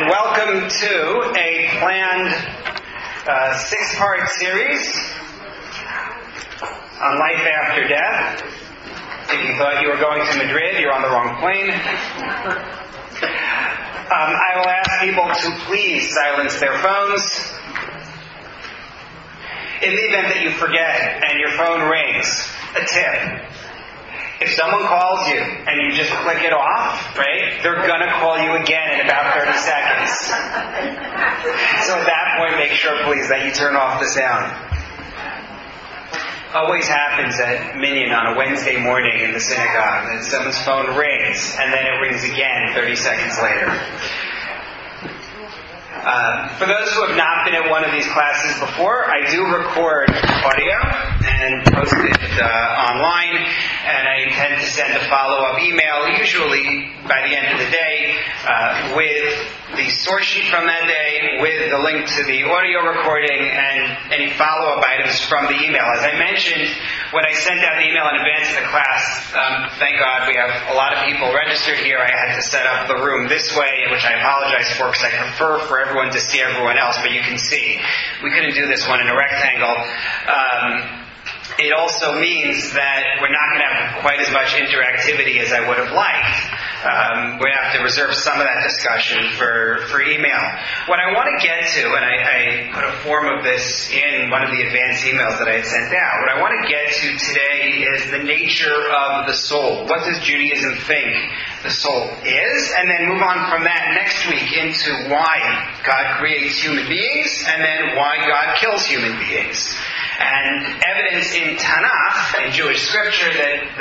and welcome to a planned six-part series on life after death. If you thought you were going to Madrid, you're on the wrong plane. I will ask people to please silence their phones. In the event that you forget and your phone rings, a tip. If someone calls you and you just click it off, right, they're going to call you again in about 30 seconds. So at that point, make sure, please, that you turn off the sound. Always happens at Minyan on a Wednesday morning in the synagogue that someone's phone rings and then it rings again 30 seconds later. For those who have not been at one of these classes before, I do record audio and post it online, and I intend to send a follow-up email, usually by the end of the day, with the source sheet from that day, with the link to the audio recording, and any follow-up items from the email. As I mentioned, when I sent out the email in advance of the class, thank God we have a lot of people registered here. I had to set up the room this way, which I apologize for because I prefer for everyone to see everyone else, but you can see. We couldn't do this one in a rectangle. It also means that we're not going to have quite as much interactivity as I would have liked. We're going to have to reserve some of that discussion for email. What I want to get to, and I put a form of this in one of the advanced emails that I had sent out, what I want to get to today is the nature of the soul. What does Judaism think the soul is? And then move on from that next week into why God creates human beings, and then why God kills human beings. And evidence in Tanakh, in Jewish scripture,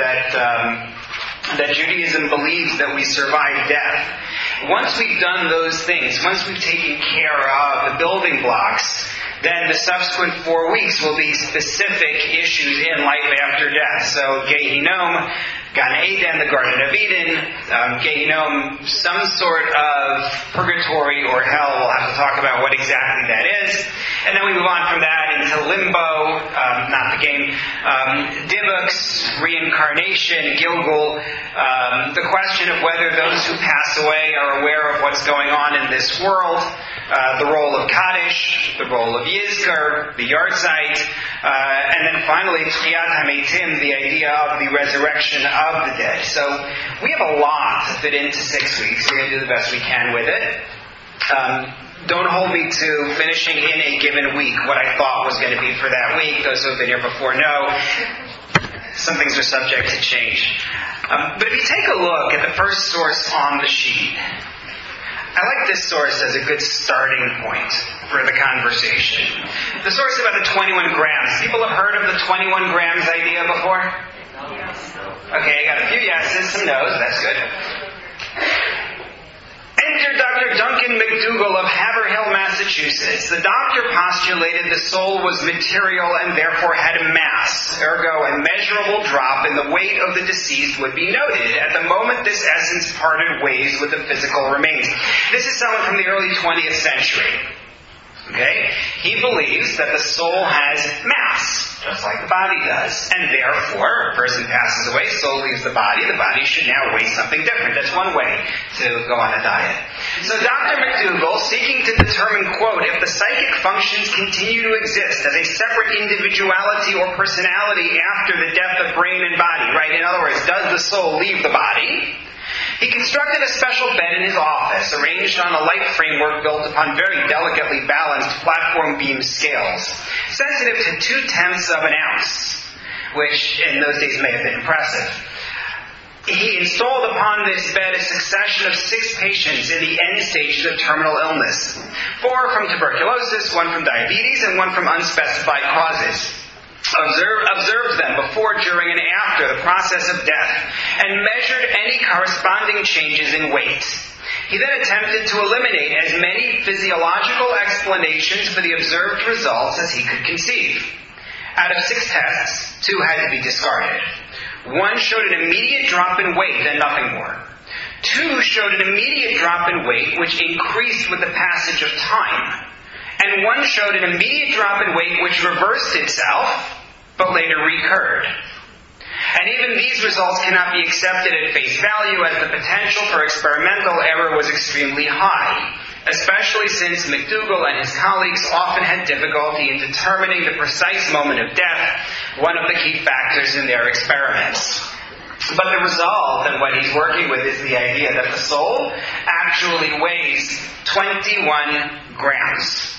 that Judaism believes that we survive death. Once we've done those things, once we've taken care of the building blocks, then the subsequent 4 weeks will be specific issues in life after death. So, Gehinom, Gan Eden, the Garden of Eden, Gehinom, some sort of purgatory or hell. We'll have to talk about what exactly that is. And then we move on from that into limbo, not the game, Divox, reincarnation, Gilgul, the question of whether those who pass away are aware of what's going on in this world, the role of Kaddish, the role of Yizkar, the Yahrzeit, and then finally Tchiyat HaMeitim, the idea of the resurrection of the dead. So we have a lot to fit into 6 weeks. We're going to do the best we can with it. Don't hold me to finishing in a given week what I thought was going to be for that week. Those who have been here before know some things are subject to change. But if you take a look at the first source on the sheet, I like this source as a good starting point for the conversation. The source about the 21 grams. People have heard of the 21 grams idea before? Okay, I got a few yeses, some no's. That's good. Enter Dr. Duncan McDougall of Haverhill, Massachusetts. The doctor postulated the soul was material and therefore had a mass. Ergo, a measurable drop in the weight of the deceased would be noted at the moment this essence parted ways with the physical remains. This is someone from the early 20th century. Okay? He believes that the soul has mass, just like the body does. And therefore, a person passes away, soul leaves the body should now weigh something different. That's one way to go on a diet. So Dr. McDougall, seeking to determine, quote, if the psychic functions continue to exist as a separate individuality or personality after the death of brain and body, right? In other words, does the soul leave the body? He constructed a special bed in his office, arranged on a light framework built upon very delicately balanced platform beam scales, sensitive to 0.2 of an ounce, which in those days may have been impressive. He installed upon this bed a succession of 6 patients in the end stages of terminal illness, 4 from tuberculosis, 1 from diabetes, and 1 from unspecified causes. Observed them before, during, and after the process of death, and measured any corresponding changes in weight. He then attempted to eliminate as many physiological explanations for the observed results as he could conceive. Out of 6 tests, 2 had to be discarded. 1 showed an immediate drop in weight and nothing more. 2 showed an immediate drop in weight which increased with the passage of time. And 1 showed an immediate drop in weight which reversed itself, but later recurred. And even these results cannot be accepted at face value, as the potential for experimental error was extremely high. especially since McDougall and his colleagues often had difficulty in determining the precise moment of death, one of the key factors in their experiments. But the result and what he's working with is the idea that the soul actually weighs 21 grams.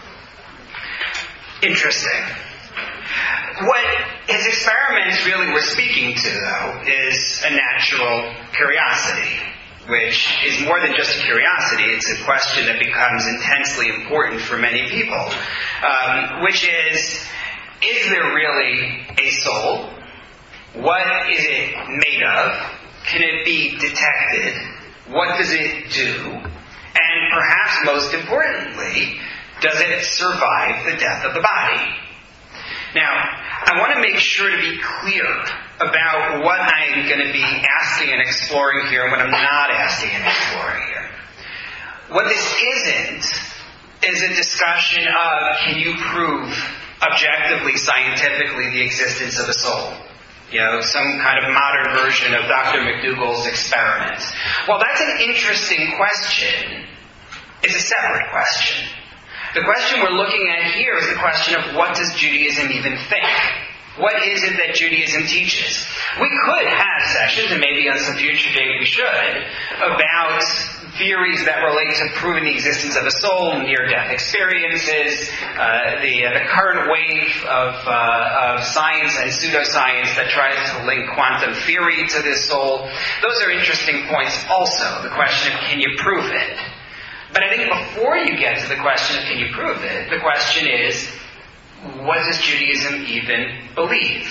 Interesting. What his experiments really were speaking to, though, is a natural curiosity, which is more than just a curiosity. It's a question that becomes intensely important for many people, which is there really a soul? What is it made of? Can it be detected? What does it do? And perhaps most importantly, does it survive the death of the body? Now, I want to make sure to be clear about what I'm going to be asking and exploring here and what I'm not asking and exploring here. What this isn't is a discussion of, can you prove objectively, scientifically, the existence of a soul? You know, some kind of modern version of Dr. McDougall's experiment. Well, that's an interesting question. It's a separate question. The question we're looking at here is the question of, what does Judaism even think? What is it that Judaism teaches? We could have sessions, and maybe on some future day we should, about theories that relate to proving the existence of a soul, near-death experiences, the current wave of science and pseudoscience that tries to link quantum theory to this soul. Those are interesting points also, the question of, can you prove it? But I think before you get to the question of, can you prove it, the question is, what does Judaism even believe?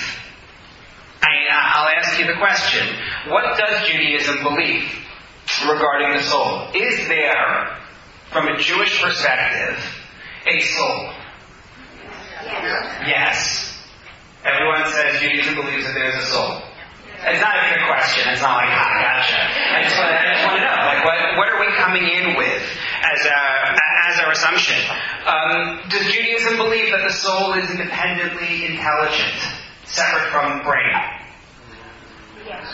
I'll ask you the question. What does Judaism believe regarding the soul? Is there, from a Jewish perspective, a soul? Yes. Everyone says Judaism believes that there's a soul. It's not a trick question. It's not like, gotcha. I just want to know, like, what are we coming in with as our assumption? Does Judaism believe that the soul is independently intelligent, separate from the brain? Yes.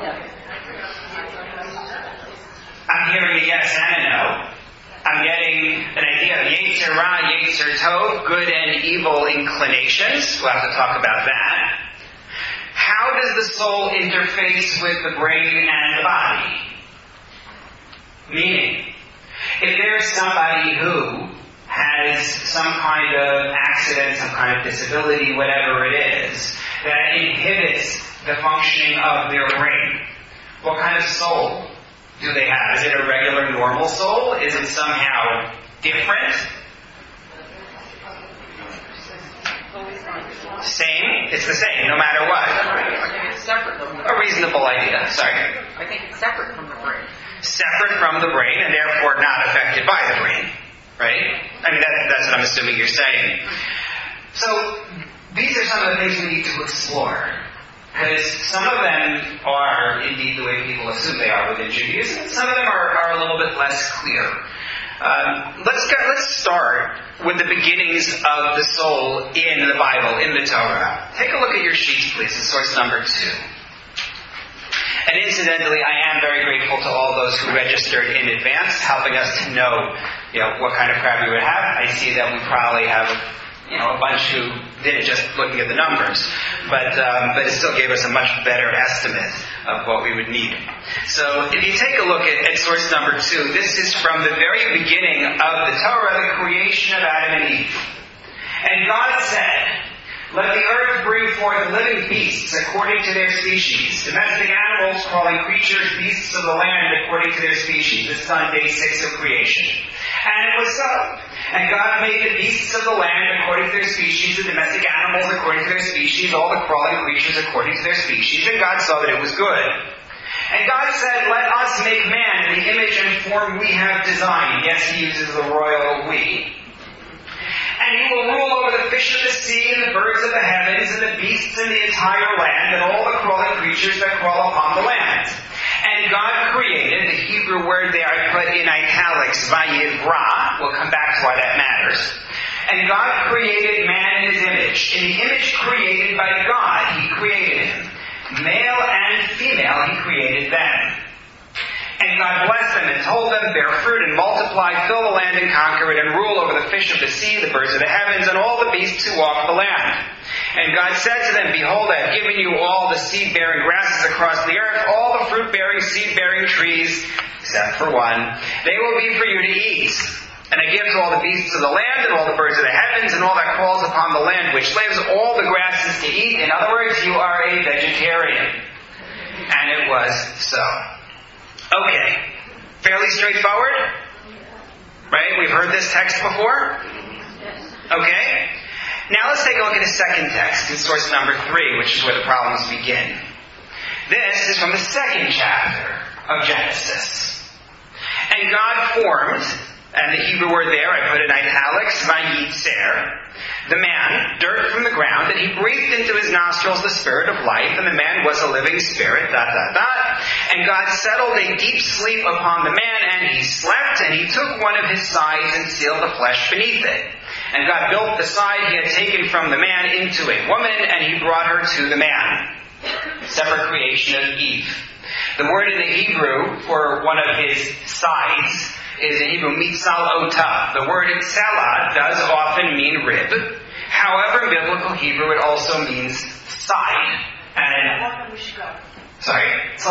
I'm hearing a yes and a no. I'm getting an idea of Yetzer Ra, Yetzer Tov, good and evil inclinations. We'll have to talk about that. How does the soul interface with the brain and the body? Meaning, if there's somebody who has some kind of accident, some kind of disability, whatever it is, that inhibits the functioning of their brain, what kind of soul do they have? Is it a regular, normal soul? Is it somehow different? Same? It's the same, no matter what. I think it's separate from the brain. A reasonable idea. Sorry. I think it's separate from the brain. Separate from the brain and therefore not affected by the brain. Right? I mean, that's what I'm assuming you're saying. So, these are some of the things we need to explore. Because some of them are indeed the way people assume they are within Judaism, and some of them are a little bit less clear. Let's start with the beginnings of the soul in the Bible, in the Torah. Take a look at your sheets, please, in source number 2. And incidentally, I am very grateful to all those who registered in advance, helping us to know, what kind of crowd we would have. I see that we probably have, a bunch who did it just looking at the numbers, but it still gave us a much better estimate of what we would need. So if you take a look at source number 2, this is from the very beginning of the Torah, the creation of Adam and Eve. And God said, "Let the earth bring forth living beasts according to their species, domestic animals, crawling creatures, beasts of the land according to their species." This is on day 6 of creation. And it was so. And God made the beasts of the land according to their species, the domestic animals according to their species, all the crawling creatures according to their species. And God saw that it was good. And God said, "Let us make man in the image and form we have designed." Yes, he uses the royal we. "And he will rule over the fish of the sea and the birds of the heavens and the beasts in the entire land and all the crawling creatures that crawl upon the land." And God created, the Hebrew word there I put in italics, vayivra. We'll come back to why that matters. And God created man in his image. In the image created by God, he created him. Male and female, he created them. And God blessed them and told them, "Bear fruit and multiply multiply, fill the land and conquer it, and rule over the fish of the sea, the birds of the heavens, and all the beasts who walk the land. And God said to them, Behold, I have given you all the seed-bearing grasses across the earth, all the fruit-bearing, seed-bearing trees, except for one. They will be for you to eat. And I give to all the beasts of the land, and all the birds of the heavens, and all that crawls upon the land, which lives, all the grasses to eat. In other words, you are a vegetarian. And it was so. Okay. Fairly straightforward? Right? We've heard this text before? Okay. Now let's take a look at a second text in source number 3, which is where the problems begin. This is from the second chapter of Genesis. And God formed, and the Hebrew word there, I put in italics, vayitzer, the man, dirt from the ground, and he breathed into his nostrils the spirit of life, and the man was a living spirit, ... And God settled a deep sleep upon the man, and he slept, and he took one of his sides and sealed the flesh beneath it. And God built the side he had taken from the man into a woman, and he brought her to the man. Separate creation of Eve. The word in the Hebrew for one of his sides is in Hebrew mitzal ota. The word tsela does often mean rib. However, in biblical Hebrew it also means side. And sorry,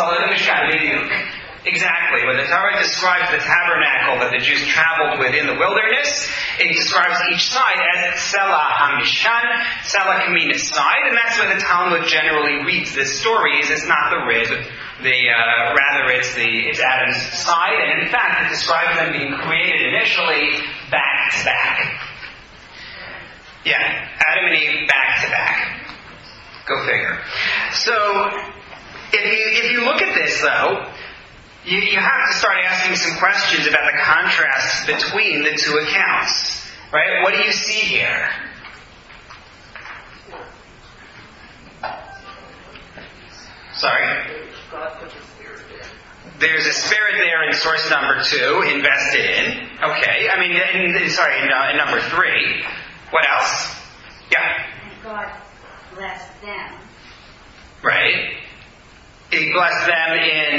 exactly. When the Torah describes the tabernacle that the Jews traveled with in the wilderness, it describes each side as tsela hamishkan. Tsela can mean a side, and that's why the Talmud generally reads this story. It's not the rib. Rather, it's Adam's side, and in fact, it describes them being created initially back to back. Yeah, Adam and Eve back to back. Go figure. So, if you look at this, though, you have to start asking some questions about the contrast between the two accounts. Right? What do you see here? Sorry? There's a spirit there in source number 2, invested in. Okay, I mean, in number 3. What else? Yeah? And God blessed them. Right. He blessed them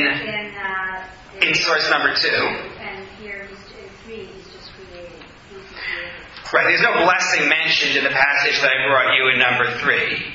in source number 2. And here in 3, he's just created. Right, there's no blessing mentioned in the passage that I brought you in number 3.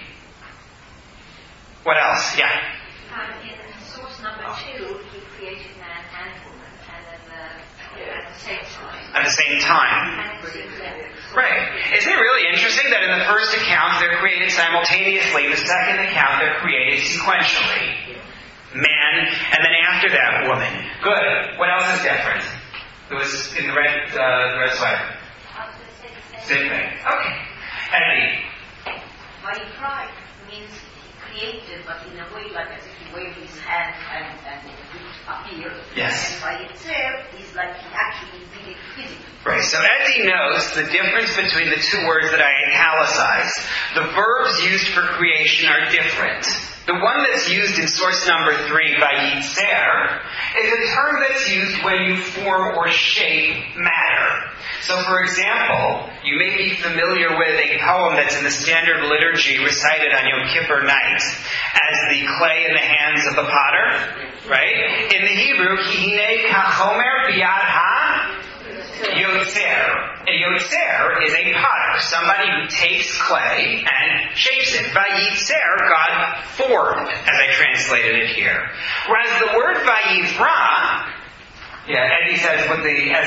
What else? Yeah? In source number 2, he created man and woman, and then at the same time. At the same time. Right. Isn't it really interesting that in the first account they're created simultaneously, in the second account they're created sequentially? Man, and then after that, woman. Good. What else is different? It was in the red sweater. Same thing. Okay. Eddie. But he cried means he created, but in a way like as if he waved his hand and it appeared. Yes. And by itself, it's like he actually did it physically. Right, so Eddie knows the difference between the two words that I italicized. The verbs used for creation are different. The one that's used in source number 3, vayitzer, is a term that's used when you form or shape matter. So, for example, you may be familiar with a poem that's in the standard liturgy recited on Yom Kippur night as the clay in the hands of the potter, right? In the Hebrew, ki hinei kachomer biyad ha-yotzer. A yotzer is a potter, somebody who takes clay and shapes it. Vayitzer, God formed, as I translated it here. Whereas the word vayivra, Eddie says with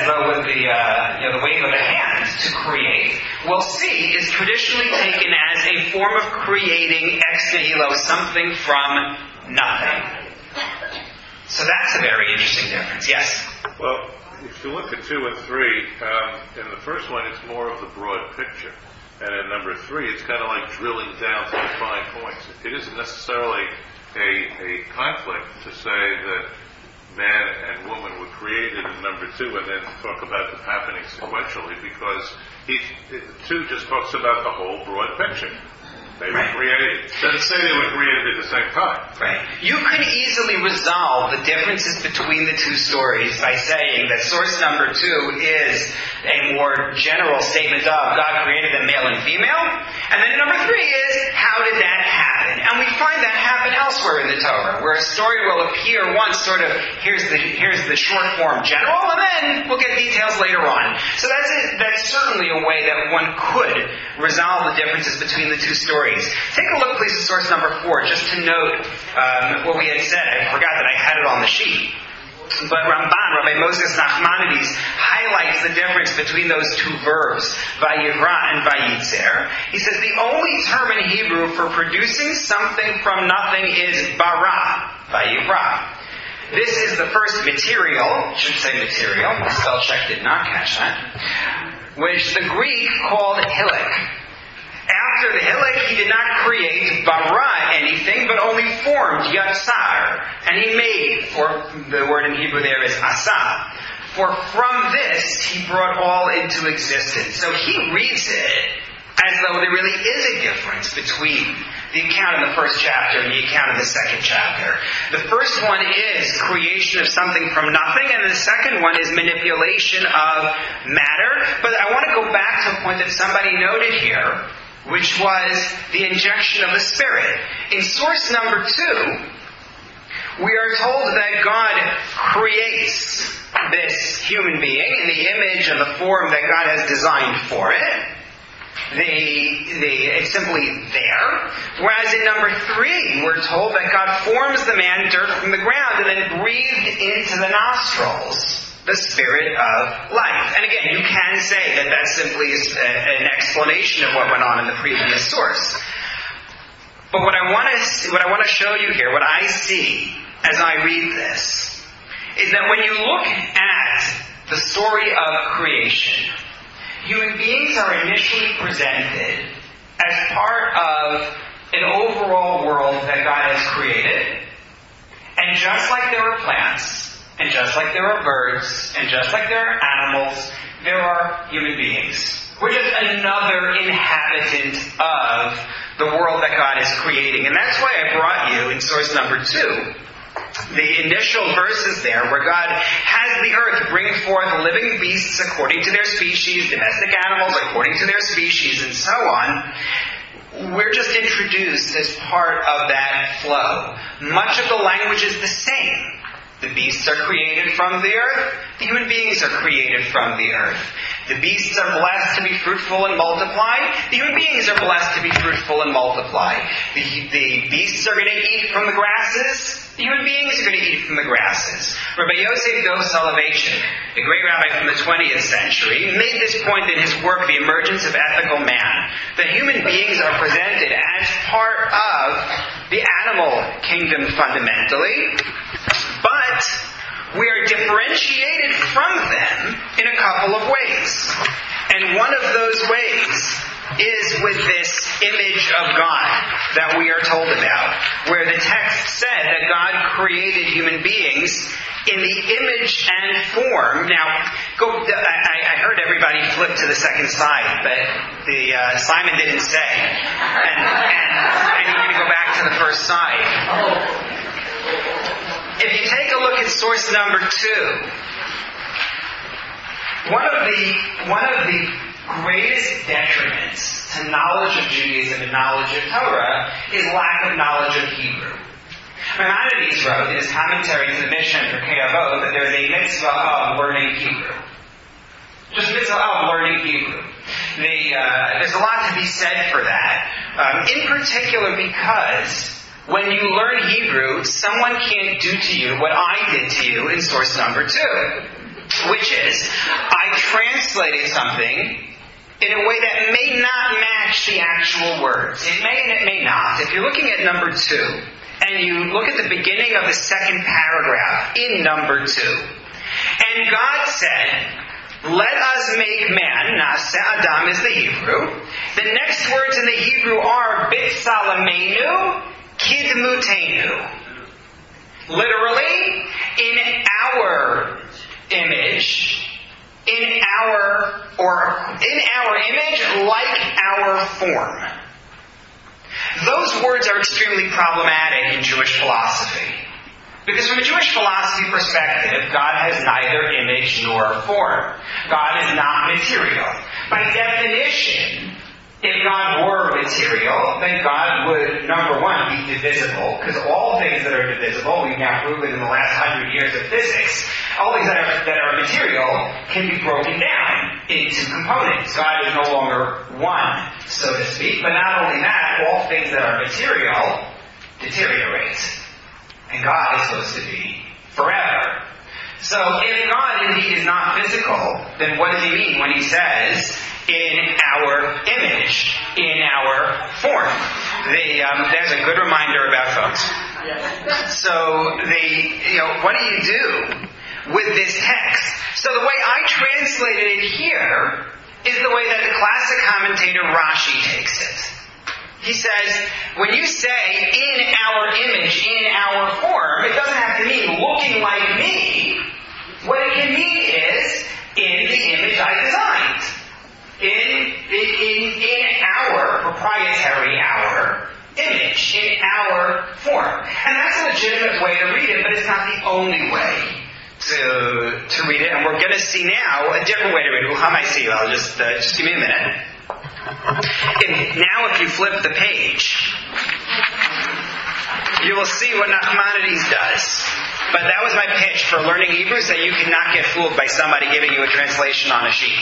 the wave of the hand to create, we'll see is traditionally taken as a form of creating ex nihilo, something from nothing. So that's a very interesting difference. Yes? Well, if you look at 2 and 3, in the first one it's more of the broad picture. And in number 3 it's kind of like drilling down to the fine points. It isn't necessarily a conflict to say that man and woman were created in number 2 and then talk about them happening sequentially, because 2 just talks about the whole broad picture. They were created. Doesn't say they were created at the same time. Right. You could easily resolve the differences between the two stories by saying that source number 2 is a more general statement of God created them male and female, and then number 3 is how did that happen? And we find that happen elsewhere in the Torah, where a story will appear once sort of here's the short form general, and then we'll get details details later on. So that's certainly a way that one could resolve the differences between the two stories. Take a look, please, at source number 4, just to note what we had said. I forgot that I had it on the sheet. But Rabbi Moses Nachmanides, highlights the difference between those two verbs, vayivra and vayitzer. He says the only term in Hebrew for producing something from nothing is bara, vayivra. This is the first material, should say material, the spell check did not catch that, which the Greek called hilik. After the hilik, he did not create bara anything, but only formed yatsar. And he made, for the word in Hebrew there is asa. For from this, he brought all into existence. So he reads it as though there really is a difference between the account in the first chapter and the account in the second chapter. The first one is creation of something from nothing, and the second one is manipulation of matter. But I want to go back to a point that somebody noted here, which was the injection of the Spirit. In source number 2, we are told that God creates this human being in the image and the form that God has designed for it. It's simply there. Whereas in number 3, we're told that God forms the man dirt from the ground and then breathed into the nostrils the spirit of life. And again, you can say that that simply is an explanation of what went on in the previous source. But what I want to show you here, what I see as I read this, is that when you look at the story of creation, human beings are initially presented as part of an overall world that God has created. And just like there are plants, and just like there are birds, and just like there are animals, there are human beings. We're just another inhabitant of the world that God is creating. And that's why I brought you in source number 2, the initial verses there where God has the earth bring forth living beasts according to their species, domestic animals according to their species, and so on. We're just introduced as part of that flow. Much of the language is the same. The beasts are created from the earth. The human beings are created from the earth. The beasts are blessed to be fruitful and multiply. The human beings are blessed to be fruitful and multiply. The beasts are going to eat from the grasses. The human beings are going to eat from the grasses. Rabbi Yosef Dov Soloveitchik, a great rabbi from the 20th century, made this point in his work, The Emergence of Ethical Man, that human beings are presented as part of the animal kingdom fundamentally, but we are differentiated from them in a couple of ways. And one of those ways is with this image of God that we are told about, where the text said that God created human beings in the image and form. Now, I heard everybody flip to the second side, but Simon didn't say. And I need you to go back to the first side. If you take a look at source number 2, one of the greatest detriments to knowledge of Judaism and knowledge of Torah is lack of knowledge of Hebrew. Maimonides wrote in his commentary to the Mishnah for Keavot that there's a mitzvah of learning Hebrew. Just a mitzvah of learning Hebrew. There's a lot to be said for that. In particular because when you learn Hebrew, someone can't do to you what I did to you in source number 2. Which is, I translated something in a way that may not match the actual words. It may and it may not. If you're looking at number 2, and you look at the beginning of the second paragraph in number 2, and God said, let us make man, Nase Adam is the Hebrew. The next words in the Hebrew are B'Tsalamenu, Kidmutenu. Literally, in our image, in our image, like our form. Those words are extremely problematic in Jewish philosophy. Because from a Jewish philosophy perspective, God has neither image nor form. God is not material. By definition, If God were material, then God would, number one, be divisible, because all things that are divisible, we've now proven in the last 100 years of physics, all things that are material can be broken down into components. God is no longer one, so to speak, but not only that, all things that are material deteriorate. And God is supposed to be forever. So if God indeed is not physical, then what does he mean when he says, in our image, in our form? There's a good reminder about phones. So what do you do with this text? So the way I translated it here is the way that the classic commentator Rashi takes it. He says, when you say, in our image, in our form, it doesn't have to mean looking like me. What it can mean is, in the image I designed. In our proprietary, our image, in our form. And that's a legitimate way to read it, but it's not the only way to read it. And we're going to see now a different way to read it. How I see you? I'll just give me a minute. Now if you flip the page, you will see what Nachmanides does. But that was my pitch for learning Hebrew, so you cannot get fooled by somebody giving you a translation on a sheet.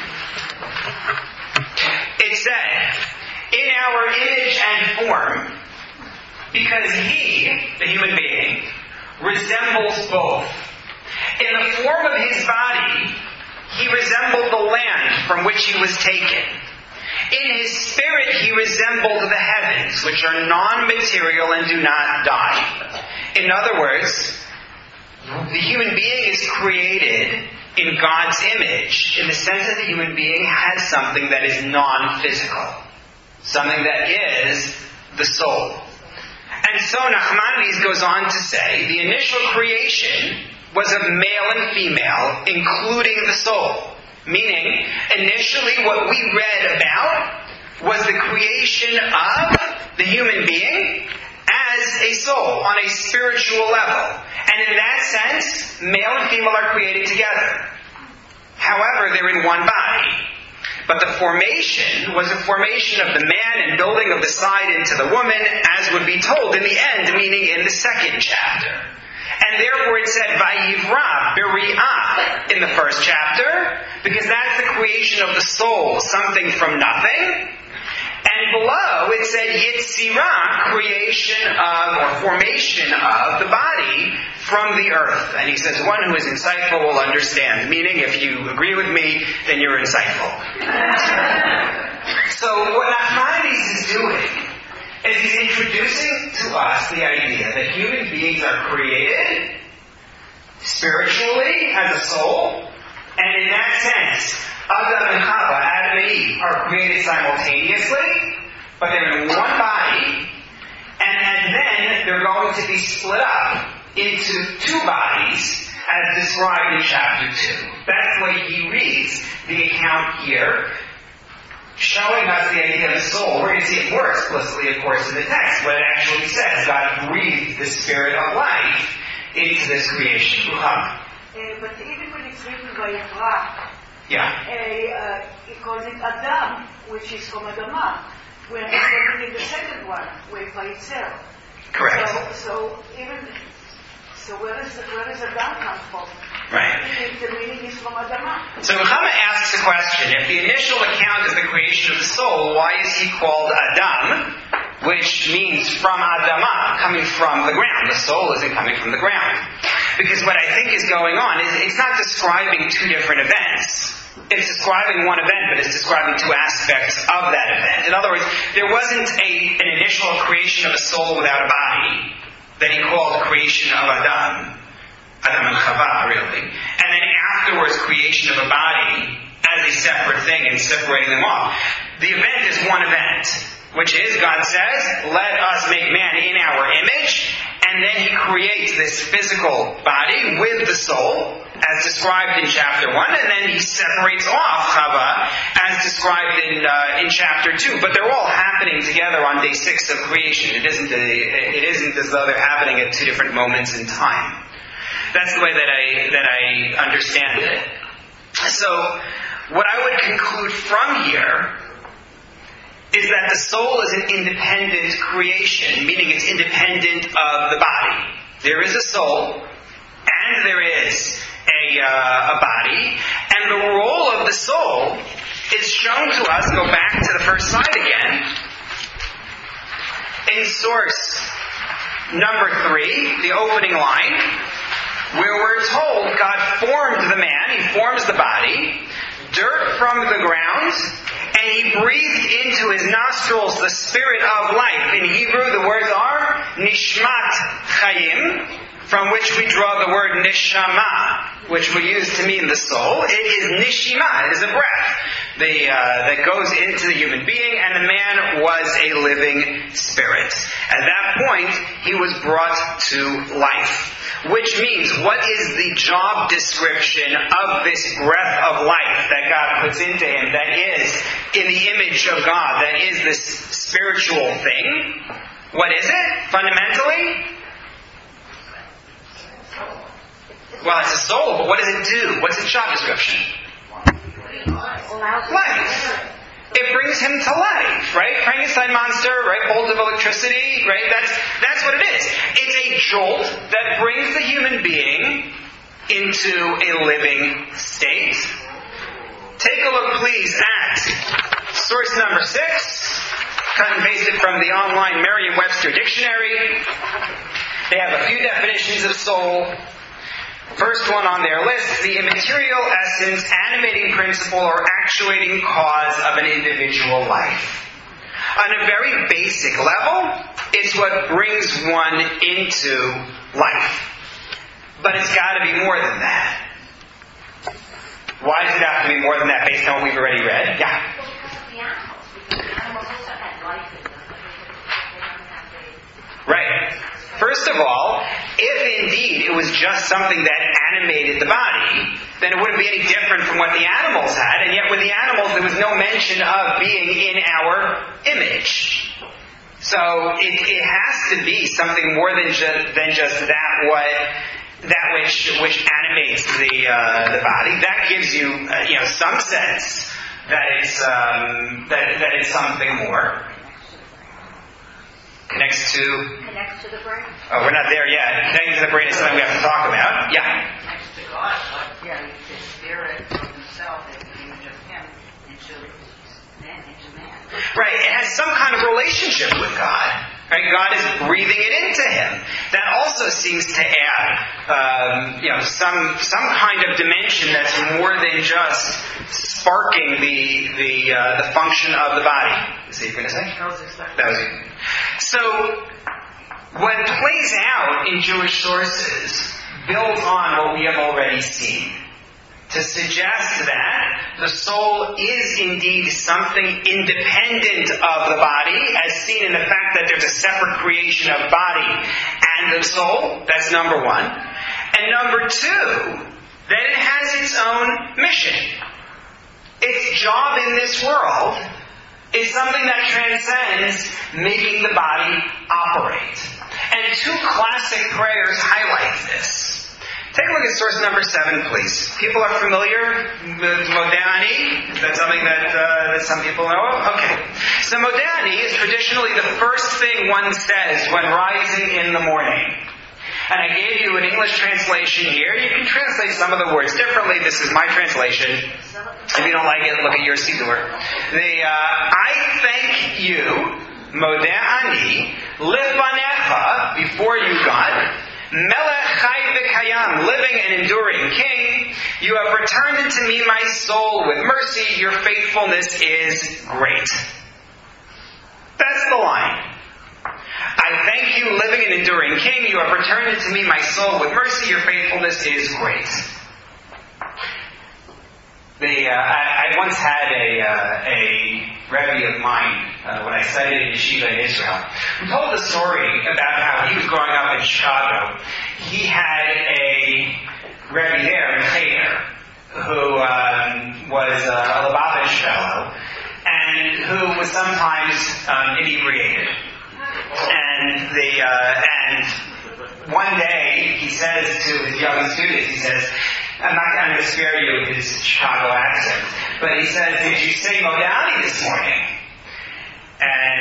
It said, in our image and form, because he, the human being, resembles both. In the form of his body, he resembled the land from which he was taken. In his spirit, he resembled the heavens, which are non-material and do not die. In other words, the human being is created in God's image, in the sense that the human being has something that is non-physical, something that is the soul. And so Nachmanides goes on to say, the initial creation was of male and female, including the soul. Meaning, initially what we read about was the creation of the human being as a soul, on a spiritual level. And in that sense, male and female are created together. However, they're in one body. But the formation was a formation of the man and building of the side into the woman, as would be told in the end, meaning in the second chapter. And therefore it said, Vayivra, Beri'ah, in the first chapter, because that's the creation of the soul, something from nothing. And below it said Yitzirah, creation of, or formation of the body from the earth. And he says, one who is insightful will understand. Meaning, if you agree with me, then you're insightful. So what Nachmanides is doing is he's introducing to us the idea that human beings are created spiritually as a soul, and in that sense, Adam and Chava, Adam and Eve, are created simultaneously, but they're in one body, and then they're going to be split up into two bodies, as described in chapter 2. That's the way he reads the account here, showing us the idea of the soul. We're going to see it more explicitly, of course, in the text, when it actually says God breathed the spirit of life into this creation. But even when it's written by Abraham, he calls it Adam, which is from Adamah, when he's written in the second one, by itself. Correct. So where does Adam come from? Right. The meaning is from Adamah. So Muhammad asks the question, if the initial account is the creation of the soul, why is he called Adam, which means from Adamah, coming from the ground? The soul isn't coming from the ground. Because what I think is going on is it's not describing two different events. It's describing one event, but it's describing two aspects of that event. In other words, there wasn't an initial creation of a soul without a body that he called creation of Adam and Chava, really. And then afterwards, creation of a body as a separate thing and separating them off. The event is one event, which is, God says, let us make man in our image, and then he creates this physical body with the soul, as described in chapter 1, and then he separates off Chava, as described in chapter 2. But they're all happening together on day 6 of creation. It isn't as though they're happening at two different moments in time. That's the way that I understand it. So, what I would conclude from here is that the soul is an independent creation, meaning it's independent of the body. There is a soul, and there is a body, and the role of the soul is shown to us. Go back to the first slide again. In source number 3, the opening line, where we're told God formed the man, He forms the body, dirt from the ground, and He breathed into his nostrils the spirit of life. In Hebrew, the words are nishmat chayim, from which we draw the word neshama, which we use to mean the soul. It is nishima, it is a breath that goes into the human being, and the man was a living spirit. At that point, he was brought to life. Which means, what is the job description of this breath of life that God puts into him, that is in the image of God, that is this spiritual thing? What is it, fundamentally? Well, it's a soul, but what does it do? What's its job description? Life. It brings him to life, right? Frankenstein monster, right? Bolt of electricity, right? That's what it is. It's a jolt that brings the human being into a living state. Take a look, please, at source number 6, cut and pasted from the online Merriam-Webster dictionary. They have a few definitions of soul. First one on their list, the immaterial essence, animating principle, or actuating cause of an individual life. On a very basic level, it's what brings one into life. But it's got to be more than that. Why does it have to be more than that based on what we've already read? Yeah? Because of the animals. Because the animals also had life in them. Right. First of all, if indeed it was just something that animated the body, then it wouldn't be any different from what the animals had, and yet with the animals there was no mention of being in our image. So it has to be something more than just that which animates the body. That gives you some sense that it's something more. Connects to the brain. Oh, we're not there yet. Connecting to the brain is something we have to talk about. Yeah. Next to God, like the spirit of himself, the image of him, into man. Right. It has some kind of relationship with God. Right. God is breathing it into him. That also seems to add, some kind of dimension that's more than just sparking the function of the body. Is that what you're going to say? That was it. So, what plays out in Jewish sources builds on what we have already seen, to suggest that the soul is indeed something independent of the body, as seen in the fact that there's a separate creation of body and the soul. That's number one. And number two, that it has its own mission. Its job in this world is something that transcends making the body operate. And two classic prayers highlight this. Take a look at source number 7, please. People are familiar with Modeh. Is that something that some people know of? Okay. So Modeh is traditionally the first thing one says when rising in the morning. And I gave you an English translation here. You can translate some of the words differently. This is my translation. If you don't like it, look at your Siddur. I thank you, Modeh Ani, Levanecha, before you, God, Melech Chai V'Kayam, living and enduring King. You have returned unto me my soul with mercy. Your faithfulness is great. That's the line. I thank you, living and enduring King. You have returned unto me my soul with mercy. Your faithfulness is great. I once had a Rebbe of mine, when I studied in Yeshiva in Israel, who told the story about how he was growing up in Chicago. He had a Rebbe there, a Cheder, who was a Lubavitch fellow, and who was sometimes inebriated. And one day he says to his young students, he says, I'm going to spare you his Chicago accent, but he says, did you say Modeh Ani this morning?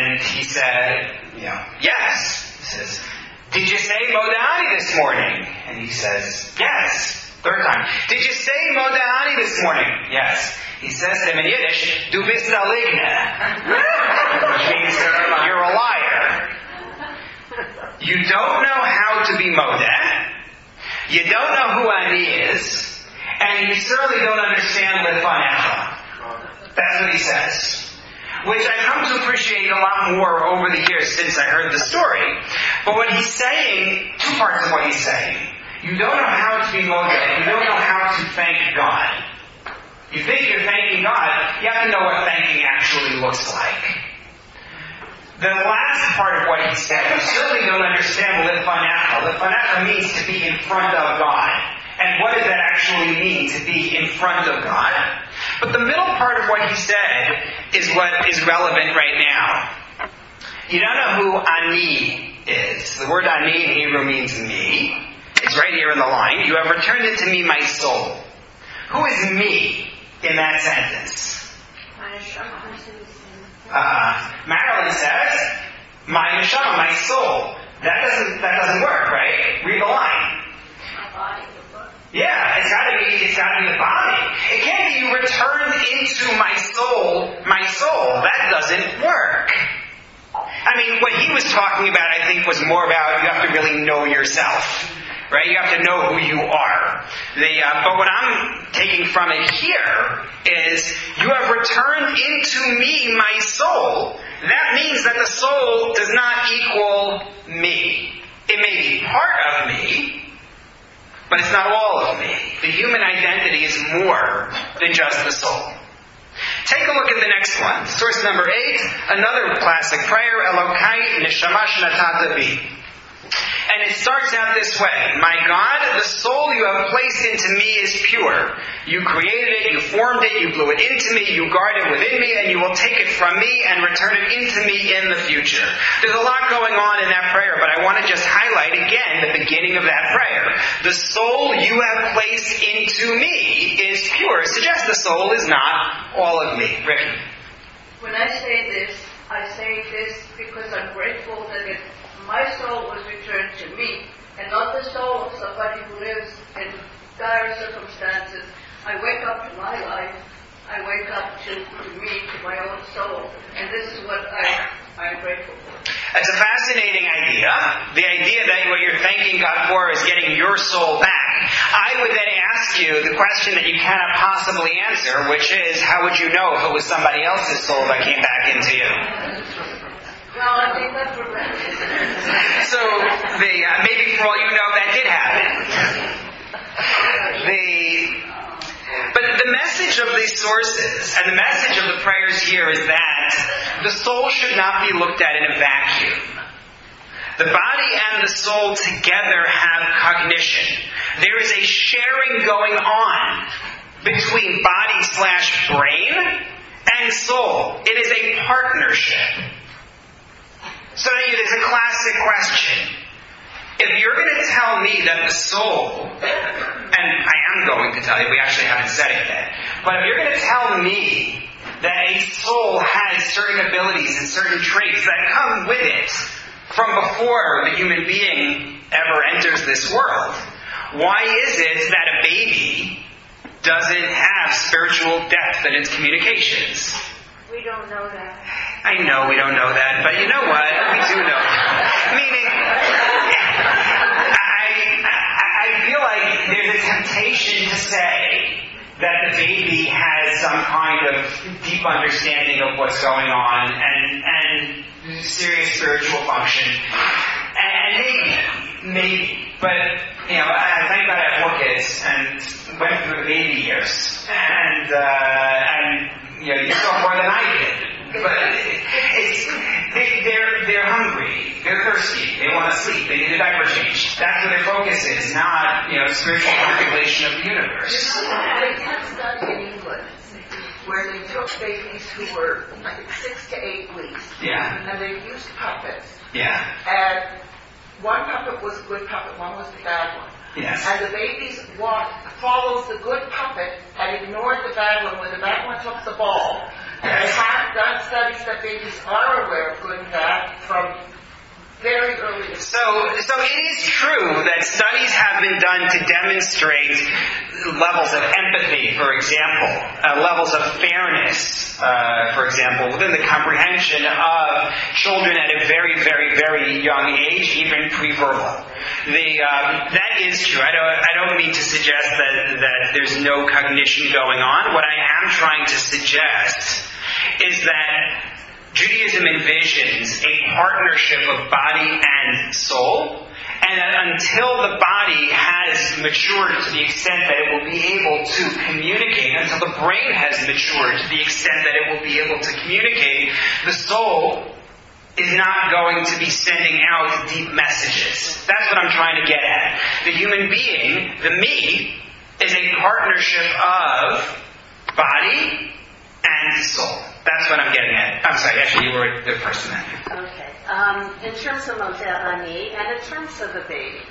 And he said, yes. He says, did you say Modani this morning? And he says, yes. Third time, did you say Modani this morning? Yes. He says to him in Yiddish, Du bist a ligna, which means you're a liar. You don't know how to be Modeh. You don't know who Ani is. And you certainly don't understand Lefanecha. That's what he says. Which I've come to appreciate a lot more over the years since I heard the story. But what he's saying, two parts of what he's saying. You don't know how to be Modeh. You don't know how to thank God. You think you're thanking God, you have to know what thanking actually looks like. The last part of what he said, you certainly don't understand Lefanecha. Lefanecha means to be in front of God. And what does that actually mean, to be in front of God? But the middle part of what he said is what is relevant right now. You don't know who Ani is. The word Ani in Hebrew means me. It's right here in the line. You have returned it to me, my soul. Who is me in that sentence? Marilyn says, my neshama, my soul. That doesn't work, right? Read the line. Yeah, it's gotta be the body. It can't be you returned into my soul. That doesn't work. I mean, what he was talking about, I think, was more about you have to really know yourself. Right? You have to know who you are. But what I'm taking from it here is, you have returned into me, my soul. That means that the soul does not equal me. It may be part of me, but it's not all of me. The human identity is more than just the soul. Take a look at the next one. Source number 8, another classic prayer, Elokai Neshamash Natata Bi. And it starts out this way. My God, the soul you have placed into me is pure. You created it, you formed it, you blew it into me, you guard it within me, and you will take it from me and return it into me in the future. There's a lot going on in that prayer, but I want to just highlight again the beginning of that prayer. The soul you have placed into me is pure. It suggests the soul is not all of me. Ricky? When I say this because I'm grateful that my soul was returned to me, and not the soul of somebody who lives in dire circumstances. I wake up to my life. I wake up to me, to my own soul. And this is what I'm grateful for. It's a fascinating idea. The idea that what you're thanking God for is getting your soul back. I would then ask you the question that you cannot possibly answer, which is, how would you know if it was somebody else's soul that came back into you? Well, I think that's what that is. So, maybe for all you know, that did happen. But the message of these sources, and the message of the prayers here, is that the soul should not be looked at in a vacuum. The body and the soul together have cognition. There is a sharing going on between body/brain and soul. It is a partnership. So it is a classic question. If you're going to tell me that the soul, and I am going to tell you, we actually haven't said it yet, but if you're going to tell me that a soul has certain abilities and certain traits that come with it from before the human being ever enters this world, why is it that a baby doesn't have spiritual depth in its communications? We don't know that. I know we don't know that, but you know what? We do know that. Meaning, I feel like there's a temptation to say that the baby has some kind of deep understanding of what's going on and serious spiritual function. And maybe. But, I thank God I have 4 kids and went through the baby years. And you saw more than I did. But they're hungry, they're thirsty, they want to sleep, they need a diaper change. That's where their focus is, not spiritual manipulation of the universe. They had a study in England where they took babies who were, I think, 6 to 8 weeks. Yeah. And they used puppets. Yeah. And one puppet was a good puppet, one was the bad one. Yes. And the babies followed the good puppet and ignored the bad one. When the bad one took the ball, They have done studies that babies are aware of good and bad from very early. So it is true that studies have been done to demonstrate levels of empathy, for example, levels of fairness, for example, within the comprehension of children at a very, very, very young age, even pre-verbal. That is true. I don't mean to suggest that there's no cognition going on. What I am trying to suggest is that Judaism envisions a partnership of body and soul, and that until the body has matured to the extent that it will be able to communicate, until the brain has matured to the extent that it will be able to communicate, the soul is not going to be sending out deep messages. That's what I'm trying to get at. The human being, the me, is a partnership of body and soul. That's what I'm getting at. I'm sorry, actually you were the first man. Okay. In terms of Model-Ani and in terms of the baby,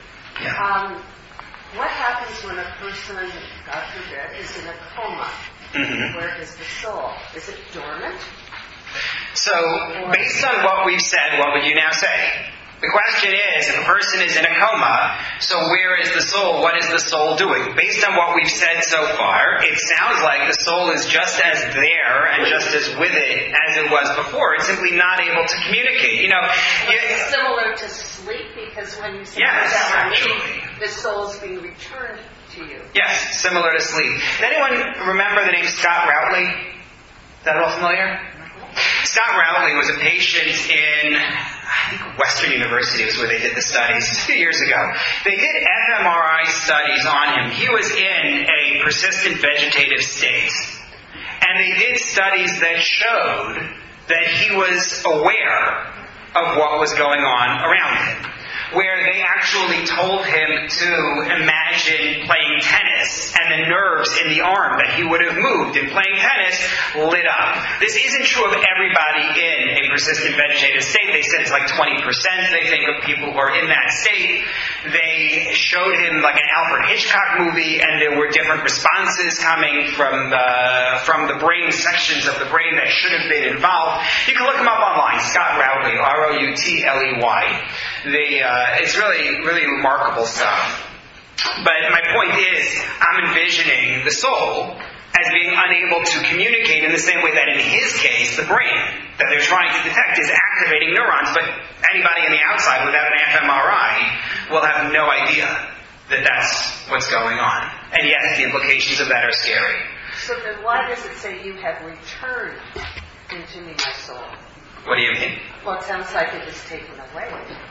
what happens when a person, God forbid, is in a coma? Mm-hmm. Where is the soul? Is it dormant? So, based on what we've said, what would you now say? The question is, if a person is in a coma, so where is the soul? What is the soul doing? Based on what we've said so far, it sounds like the soul is just as there and just as with it as it was before. It's simply not able to communicate. It's similar to sleep, because when you say the soul is being returned to you. Yes, similar to sleep. Does anyone remember the name Scott Routley? Is that all familiar? Scott Routley was a patient in, I think, Western University was where they did the studies a few years ago. They did fMRI studies on him. He was in a persistent vegetative state. And they did studies that showed that he was aware of what was going on around him, where they actually told him to imagine playing tennis, and the nerves in the arm that he would have moved in playing tennis lit up. This isn't true of everybody in a persistent vegetative state. They said it's like 20%, they think, of people who are in that state. They showed him like an Alfred Hitchcock movie, and there were different responses coming from the brain, sections of the brain that should have been involved. You can look him up online, Scott Routley, Routley. It's really, really remarkable stuff. But my point is, I'm envisioning the soul as being unable to communicate in the same way that in his case, the brain that they're trying to detect is activating neurons, but anybody on the outside without an fMRI will have no idea that that's what's going on. And yes, the implications of that are scary. So then why does it say you have returned into me, my soul? What do you mean? Well, it sounds like it was taken away.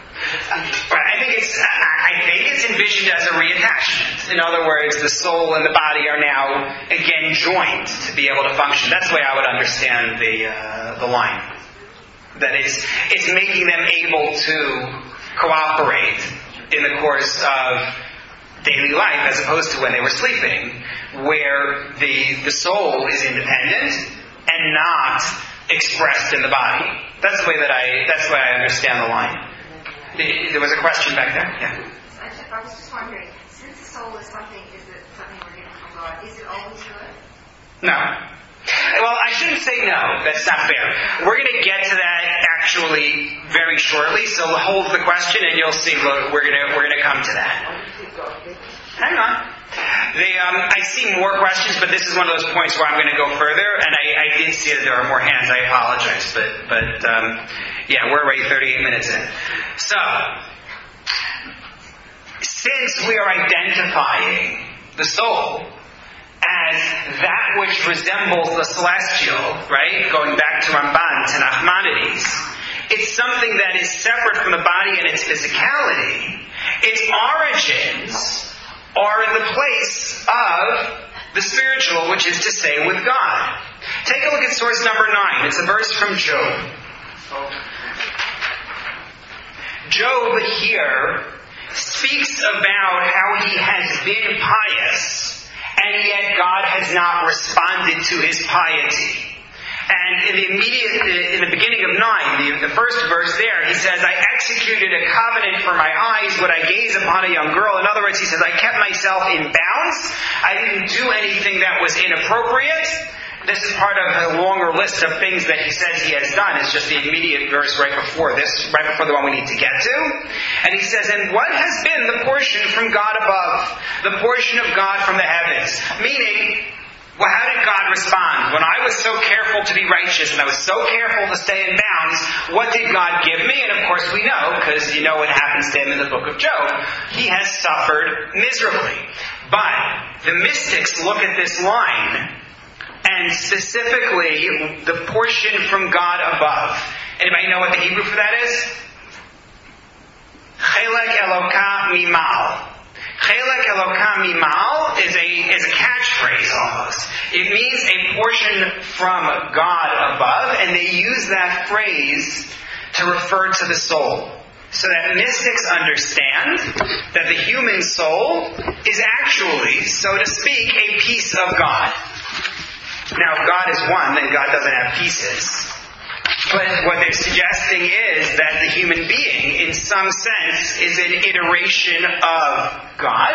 I think it's envisioned as a reattachment. In other words, the soul and the body are now again joined to be able to function. That's the way I would understand the line. That it's making them able to cooperate in the course of daily life, as opposed to when they were sleeping, where the soul is independent and not expressed in the body. That's the way I understand the line. There was a question back there. Yeah. I was just wondering, since the soul is something, is it something we're getting from God? Is it always good? No. Well, I shouldn't say no. That's not fair. We're going to get to that actually very shortly. So hold the question, and you'll see we're going to come to that. Hang on. I see more questions, but this is one of those points where I'm going to go further, and I did see that there are more hands. I apologize, but we're already 38 minutes in. So, since we are identifying the soul as that which resembles the celestial, right? Going back to Ramban, to Nachmanides, it's something that is separate from the body and its physicality. Its origins are in the place of the spiritual, which is to say, with God. Take a look at source number 9. It's a verse from Job. Job here speaks about how he has been pious, and yet God has not responded to his piety. And in the beginning of 9, the first verse there, he says, I executed a covenant for my eyes, would I gaze upon a young girl. In other words, he says, I kept myself in bounds. I didn't do anything that was inappropriate. This is part of a longer list of things that he says he has done. It's just the immediate verse right before this, right before the one we need to get to. And he says, and what has been the portion from God above? The portion of God from the heavens. Meaning, well, how did God respond? When I was so careful to be righteous and I was so careful to stay in bounds, what did God give me? And of course we know, because you know what happens to him in the book of Job. He has suffered miserably. But the mystics look at this line, and specifically the portion from God above. Anybody know what the Hebrew for that is? Chelek Eloka Mimal. Chelek Eloka Mimal is a catchphrase almost. It means a portion from God above, and they use that phrase to refer to the soul. So that mystics understand that the human soul is actually, so to speak, a piece of God. Now, if God is one, then God doesn't have pieces. But what they're suggesting is that the human being, in some sense, is an iteration of God.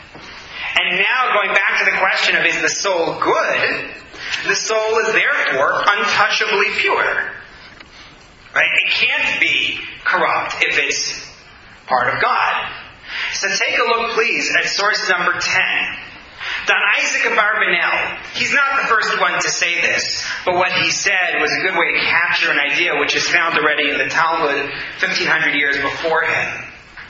And now, going back to the question of is the soul good, the soul is therefore untouchably pure. Right? It can't be corrupt if it's part of God. So take a look, please, at source number 10. Don Isaac of Barbanel, he's not the first one to say this, but what he said was a good way to capture an idea which is found already in the Talmud 1,500 years before him.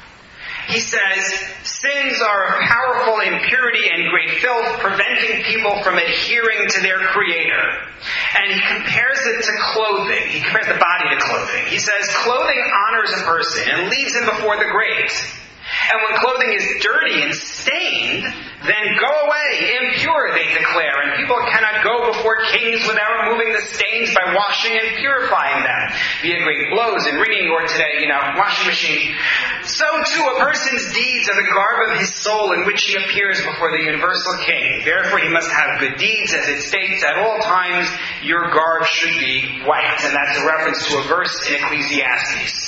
He says, sins are of powerful impurity and great filth, preventing people from adhering to their Creator. And he compares it to clothing. He compares the body to clothing. He says, clothing honors a person and leaves him before the great. And when clothing is dirty and stained, then go away, impure, they declare. And people cannot go before kings without removing the stains by washing and purifying them. Be it great blows and wringing, or today, washing machine. So too, a person's deeds are the garb of his soul in which he appears before the universal king. Therefore, he must have good deeds, as it states, at all times your garb should be white. And that's a reference to a verse in Ecclesiastes.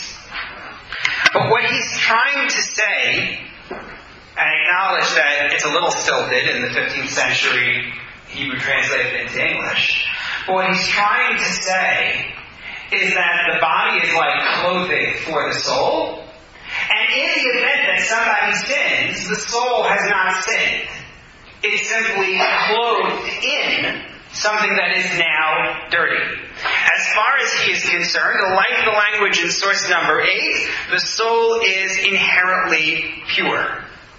But what he's trying to say, and I acknowledge that it's a little stilted in the 15th century Hebrew translated into English, but what he's trying to say is that the body is like clothing for the soul, and in the event that somebody sins, the soul has not sinned. It's simply clothed in something that is now dirty. As far as he is concerned, like the language in source number 8, the soul is inherently pure.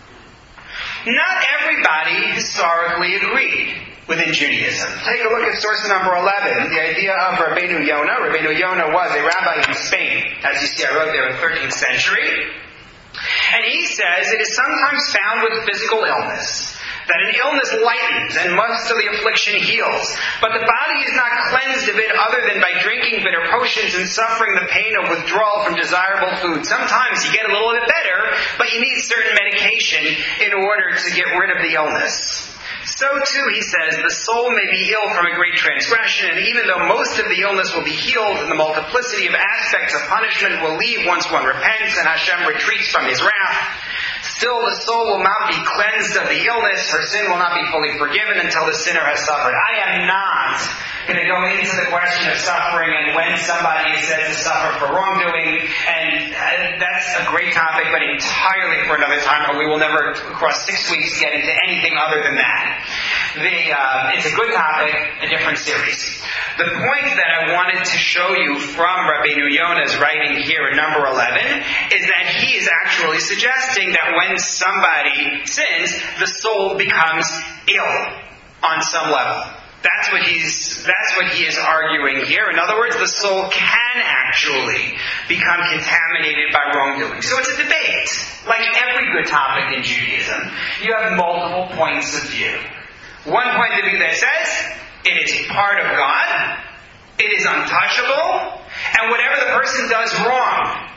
Not everybody historically agreed within Judaism. Take a look at source number 11, the idea of Rabbeinu Yonah. Rabbeinu Yonah was a rabbi in Spain, as you see I wrote there in the 13th century. And he says it is sometimes found with physical illness, that an illness lightens and most of the affliction heals. But the body is not cleansed of it other than by drinking bitter potions and suffering the pain of withdrawal from desirable food. Sometimes you get a little bit better, but you need certain medication in order to get rid of the illness. So too, he says, the soul may be ill from a great transgression, and even though most of the illness will be healed, and the multiplicity of aspects of punishment will leave once one repents and Hashem retreats from his wrath, still the soul will not be cleansed of the illness, her sin will not be fully forgiven until the sinner has suffered. I am not going to go into the question of suffering and when somebody is said to suffer for wrongdoing, and that's a great topic, but entirely for another time, or we will never, across 6 weeks, get into anything other than that. It's a good topic, a different series. The point that I wanted to show you from Rabbeinu Yonah's writing here in number 11 is that he is actually suggesting that when somebody sins, the soul becomes ill on some level. That's what he is arguing here. In other words, the soul can actually become contaminated by wrongdoing. So it's a debate. Like every good topic in Judaism, you have multiple points of view. One point of view that says it is part of God, it is untouchable, and whatever the person does wrong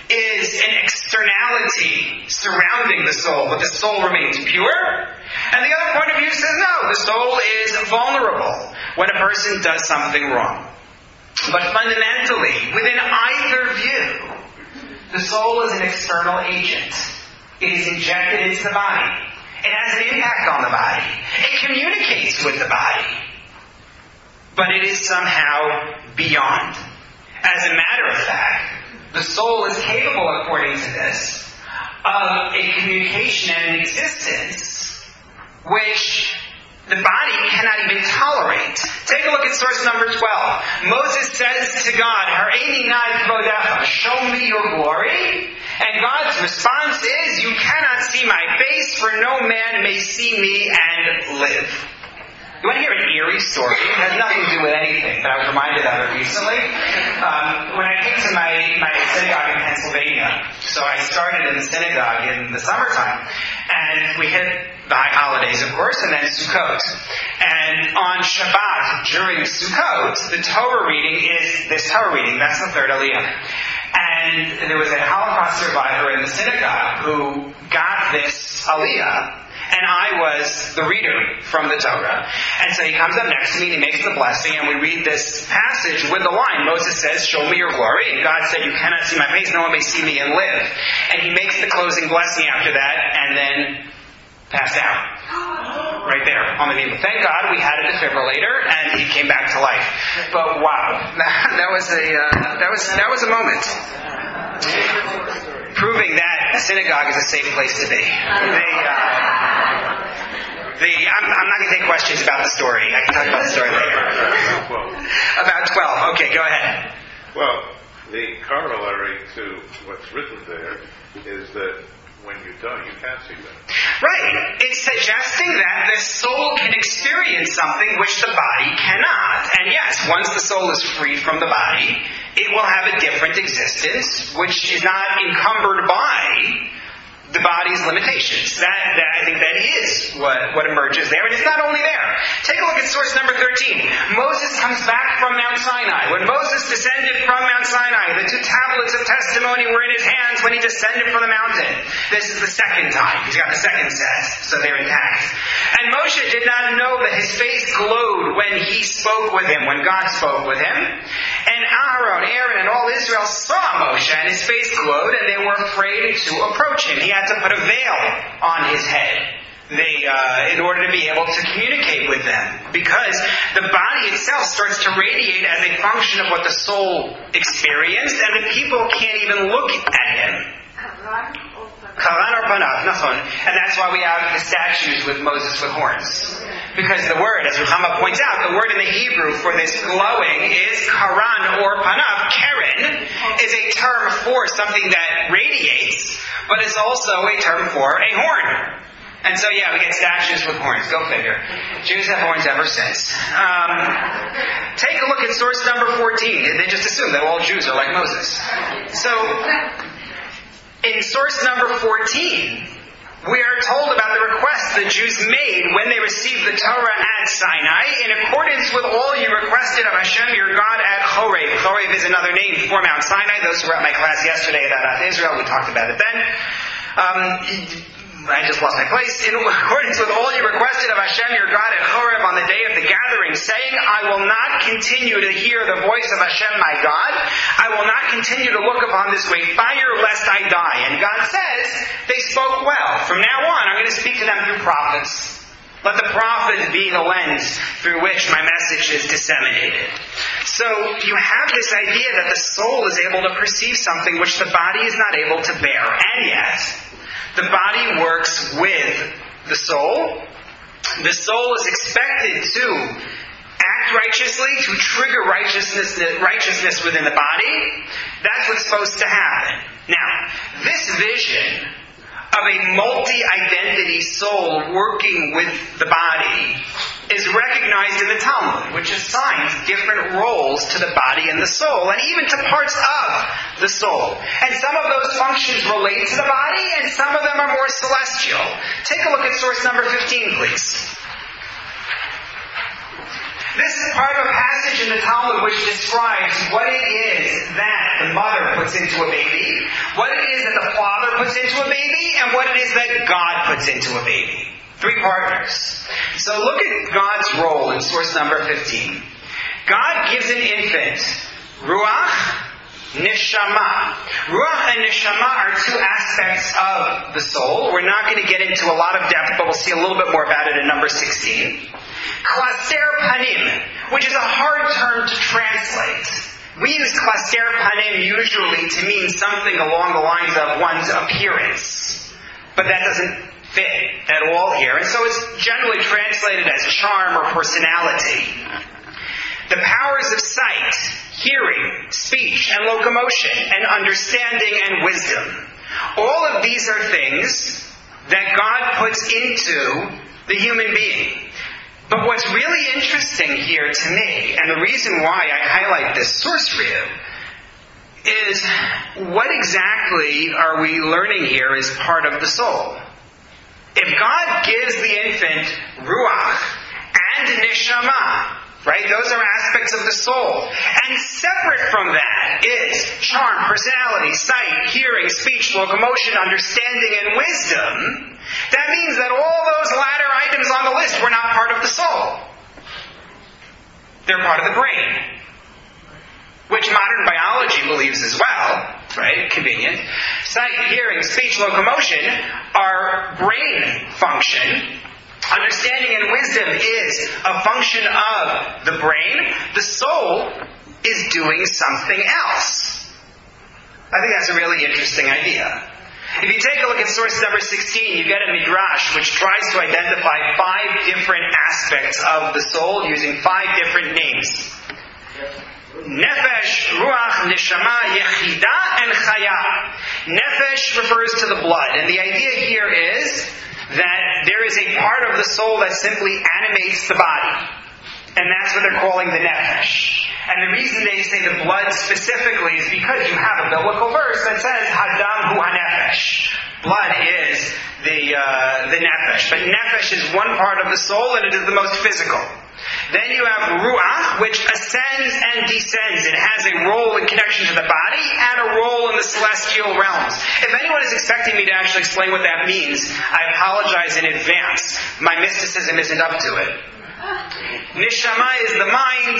is an externality surrounding the soul, but the soul remains pure. And the other point of view says, no, the soul is vulnerable when a person does something wrong. But fundamentally, within either view, the soul is an external agent. It is injected into the body. It has an impact on the body. It communicates with the body. but it is somehow beyond. As a matter of fact, the soul is capable, according to this, of a communication and an existence which the body cannot even tolerate. Take a look at source number 12. Moses says to God, Hareini nai kvodecha, show me your glory. And God's response is, you cannot see my face, for no man may see me and live. You want to hear an eerie story? It has nothing to do with anything, but I was reminded of it recently. When I came to my synagogue in Pennsylvania, so I started in the synagogue in the summertime, and we hit the high holidays, of course, and then Sukkot. And on Shabbat, during Sukkot, the Torah reading is this Torah reading. That's the third Aliyah. And there was a Holocaust survivor in the synagogue who got this Aliyah, and I was the reader from the Torah. And so he comes up next to me and he makes the blessing, and we read this passage with the line, Moses says, show me your glory. And God said, you cannot see my face, no one may see me and live. And he makes the closing blessing after that, and then passed out. Right there on the table. Thank God we had a defibrillator, and he came back to life. But wow, that was a moment. Proving that a synagogue is a safe place to be. I'm not going to take questions about the story. I can talk about the story later. About 12. Okay, go ahead. Well, the corollary to what's written there is that when you die, you can't see them. Right. It's suggesting that the soul can experience something which the body cannot. And yes, once the soul is freed from the body, it will have a different existence, which is not encumbered by the body's limitations. I think that is what emerges there. And it's not only there. Take a look at source number 13. Moses comes back from Mount Sinai. When Moses descended from Mount Sinai, the 2 tablets of testimony were in his hands when he descended from the mountain. This is the second time. He's got the second set, so they're intact. And Moshe did not know that his face glowed when he spoke with him, when God spoke with him. And Aaron, and all Israel saw Moshe, and his face glowed, and they were afraid to approach him. He had to put a veil on his head in order to be able to communicate with them. Because the body itself starts to radiate as a function of what the soul experienced, and the people can't even look at him. Karan or panav, nachon. And that's why we have the statues with Moses with horns. Because the word, as Ruchama points out, the word in the Hebrew for this glowing is karan or panav. Karen is a term for something that radiates, but it's also a term for a horn. And so, yeah, we get statues with horns. Go figure. Jews have horns ever since. Take a look at source number 14. They just assume that all Jews are like Moses. So, in source number 14, we are told about the request the Jews made when they received the Torah at Sinai, in accordance with all you requested of Hashem your God at Horeb. Horeb is another name for Mount Sinai. Those who were at my class yesterday about Israel, we talked about it then. I just lost my place. In accordance with all you requested of Hashem your God at Horeb on the day of the gathering, saying, I will not continue to hear the voice of Hashem my God. I will not continue to look upon this great fire, lest I die. And God says, they spoke well. From now on, I'm going to speak to them through prophets. Let the prophet be the lens through which my message is disseminated. So you have this idea that the soul is able to perceive something which the body is not able to bear. And yet, the body works with the soul. The soul is expected to act righteously, to trigger righteousness within the body. That's what's supposed to happen. Now, this vision of a multi-identity soul working with the body is recognized in the Talmud, which assigns different roles to the body and the soul, and even to parts of the soul. And some of those functions relate to the body, and some of them are more celestial. Take a look at source number 15, please. This is part of a passage in the Talmud which describes what it is that the mother puts into a baby, what it is that the father puts into a baby, and what it is that God puts into a baby. 3 partners. So look at God's role in source number 15. God gives an infant ruach, neshama. Ruach and neshama are 2 aspects of the soul. We're not going to get into a lot of depth, but we'll see a little bit more about it in number 16. Klaser panim, which is a hard term to translate. We use klaser panim usually to mean something along the lines of one's appearance. But that doesn't fit at all here. And so it's generally translated as charm or personality. The powers of sight, hearing, speech, and locomotion, and understanding and wisdom. All of these are things that God puts into the human being. But what's really interesting here to me, and the reason why I highlight this source for you, is what exactly are we learning here as part of the soul? If God gives the infant ruach and neshama, right? Those are aspects of the soul. And separate from that is charm, personality, sight, hearing, speech, locomotion, understanding, and wisdom. That means that all those latter items on the list were not part of the soul. They're part of the brain. Which modern biology believes as well, right? Convenient. Sight, hearing, speech, locomotion are brain function. Understanding and wisdom is a function of the brain. The soul is doing something else. I think that's a really interesting idea. If you take a look at source number 16, you get a midrash which tries to identify 5 different aspects of the soul using 5 different names. Nefesh, Ruach, Neshama, Yechida, and Chaya. Nefesh refers to the blood, and the idea here is that there is a part of the soul that simply animates the body. And that's what they're calling the nefesh. And the reason they say the blood specifically is because you have a biblical verse that says, Hadam hu ha-nefesh. Blood is the nefesh. But nefesh is one part of the soul, and it is the most physical. Then you have ruach, which ascends and descends. It has a role in connection to the body and a role in the celestial realms. If anyone is expecting me to actually explain what that means, I apologize in advance. My mysticism isn't up to it. Neshama is the mind.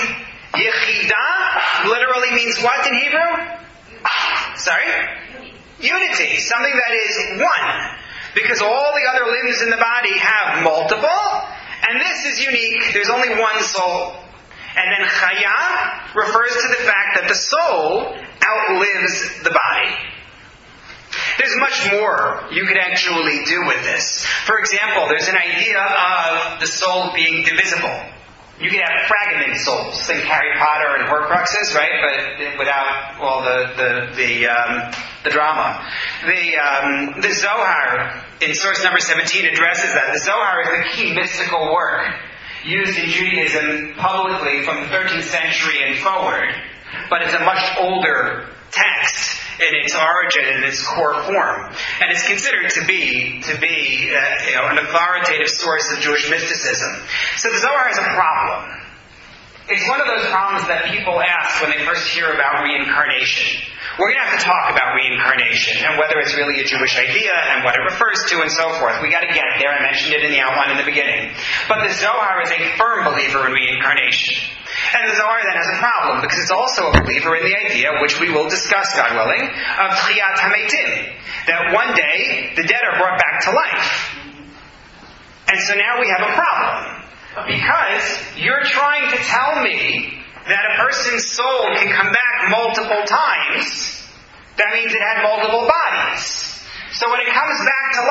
Yechida literally means what in Hebrew? Sorry? Unity. Something that is one. Because all the other limbs in the body have multiple. And this is unique. There's only one soul. And then Chaya refers to the fact that the soul outlives the body. There's much more you could actually do with this. For example, there's an idea of the soul being divisible. You could have fragment souls, think Harry Potter and Horcruxes, right? But without all the drama. The Zohar in source number 17 addresses that. The Zohar is the key mystical work used in Judaism publicly from the 13th century and forward, but it's a much older text in its origin and its core form, and it's considered to be an authoritative source of Jewish mysticism. So the Zohar is a problem. It's one of those problems that people ask when they first hear about reincarnation. We're going to have to talk about reincarnation and whether it's really a Jewish idea and what it refers to and so forth. We got to get it there. I mentioned it in the outline in the beginning. But the Zohar is a firm believer in reincarnation. And the Zohar then has a problem because it's also a believer in the idea, which we will discuss, God willing, of Tchiyat HaMeitim. That one day the dead are brought back to life. And so now we have a problem. Because you're trying to tell me that a person's soul can come back multiple times. That means it had multiple bodies. So when it comes back to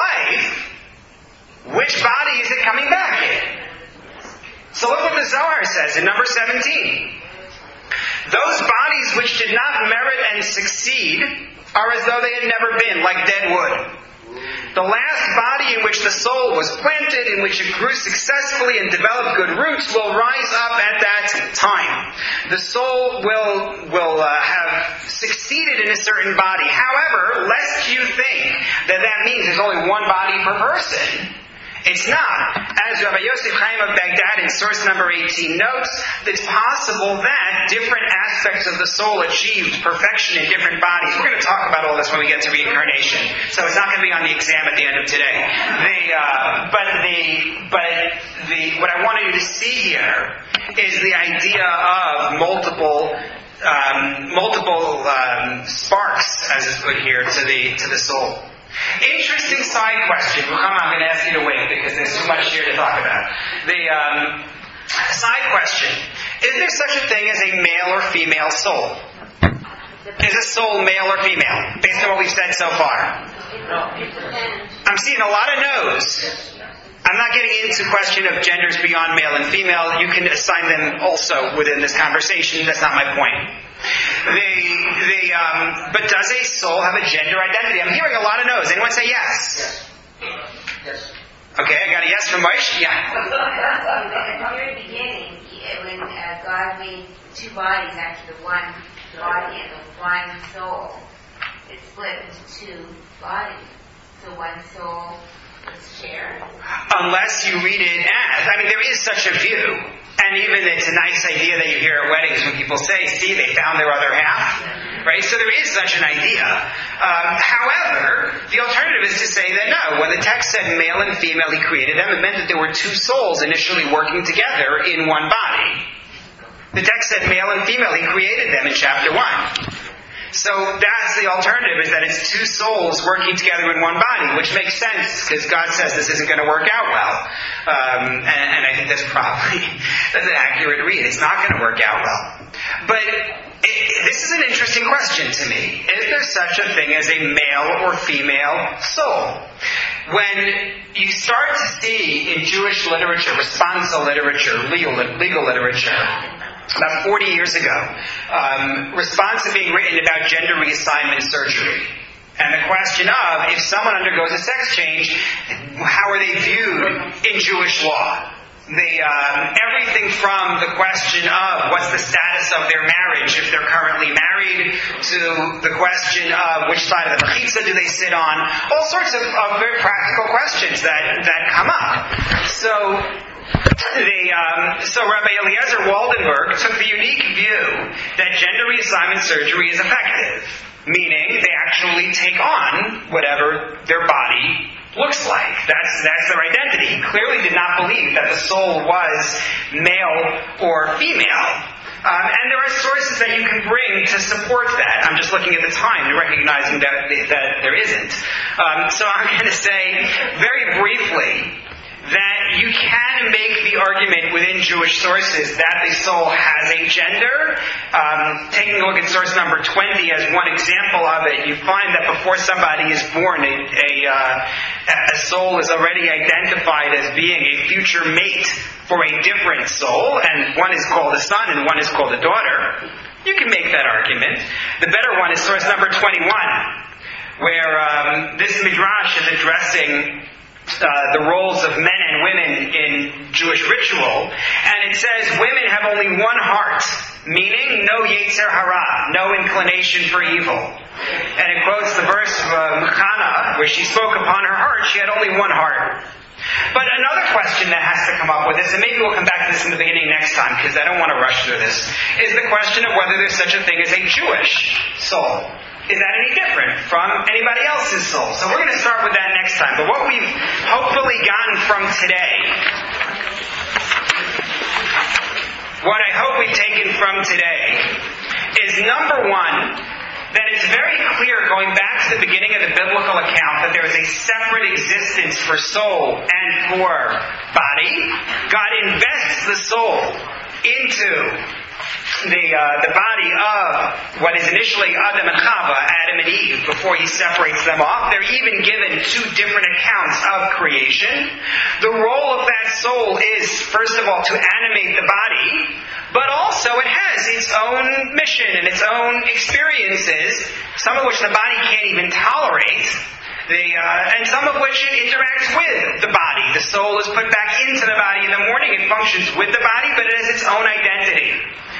life, which body is it coming back in? So look what the Zohar says in number 17. Those bodies which did not merit and succeed are as though they had never been, like dead wood. The last body in which the soul was planted, in which it grew successfully and developed good roots, will rise up at that time. The soul will have succeeded in a certain body. However, lest you think that means there's only one body per person, it's not. As Rabbi Yosef Chaim of Baghdad in source number 18 notes, it's possible that different aspects of the soul achieved perfection in different bodies. We're going to talk about all this when we get to reincarnation, so it's not going to be on the exam at the end of today. What I wanted you to see here is the idea of multiple sparks, as is put here, to the soul. Interesting side question. Well, I'm going to ask you to wait because there's too much here to talk about. Side question. Is there such a thing as a male or female soul? Is a soul male or female, based on what we've said so far? I'm seeing a lot of no's. I'm not getting into the question of genders beyond male and female. You can assign them also within this conversation. That's not my point. But does a soul have a gender identity? I'm hearing a lot of no's. Anyone say yes? Yes. Okay, I got a yes from Moshe. Yeah. At the very beginning, when God made two bodies after the one body and the one soul, it split into two bodies. So one soul is shared. Unless you read it as, there is such a view. And even it's a nice idea that you hear at weddings when people say, see, they found their other half. Right? So there is such an idea. However, the alternative is to say that no, when the text said male and female he created them, it meant that there were two souls initially working together in one body. The text said male and female he created them in chapter 1. So that's the alternative, is that it's two souls working together in one body, which makes sense because God says this isn't going to work out well. And I think that's an accurate read. It's not going to work out well. But this is an interesting question to me. Is there such a thing as a male or female soul? When you start to see in Jewish literature, responsa literature, legal literature, about 40 years ago, responsa being written about gender reassignment surgery. And the question of, if someone undergoes a sex change, how are they viewed in Jewish law? Everything from the question of what's the status of their marriage if they're currently married, to the question of which side of the mechitza do they sit on, all sorts of very practical questions that come up. So Rabbi Eliezer Waldenberg took the unique view that gender reassignment surgery is effective, meaning they actually take on whatever their body looks like. That's their identity. He clearly did not believe that the soul was male or female. And there are sources that you can bring to support that. I'm just looking at the time and recognizing that there isn't. So I'm going to say very briefly that you can make the argument within Jewish sources that the soul has a gender. Taking a look at source number 20 as one example of it, you find that before somebody is born, a soul is already identified as being a future mate for a different soul, and one is called a son and one is called a daughter. You can make that argument. The better one is source number 21, where this midrash is addressing the roles of men and women in Jewish ritual, and it says women have only one heart, meaning no yetzer hara, no inclination for evil. And it quotes the verse of Hannah, where she spoke upon her heart, she had only one heart. But another question that has to come up with this, and maybe we'll come back to this in the beginning next time, because I don't want to rush through this, is the question of whether there's such a thing as a Jewish soul. Is that any different from anybody else's soul? So we're going to start with that next time. But what we've hopefully gotten from today, what I hope we've taken from today, is number one, that it's very clear going back to the beginning of the biblical account that there is a separate existence for soul and for body. God invests the soul into the body of what is initially Adam and Chava, Adam and Eve, before he separates them off. They're even given two different accounts of creation. The role of that soul is, first of all, to animate the body, but also it has its own mission and its own experiences, some of which the body can't even tolerate. And some of which it interacts with the body. The soul is put back into the body in the morning. It functions with the body, but it has its own identity.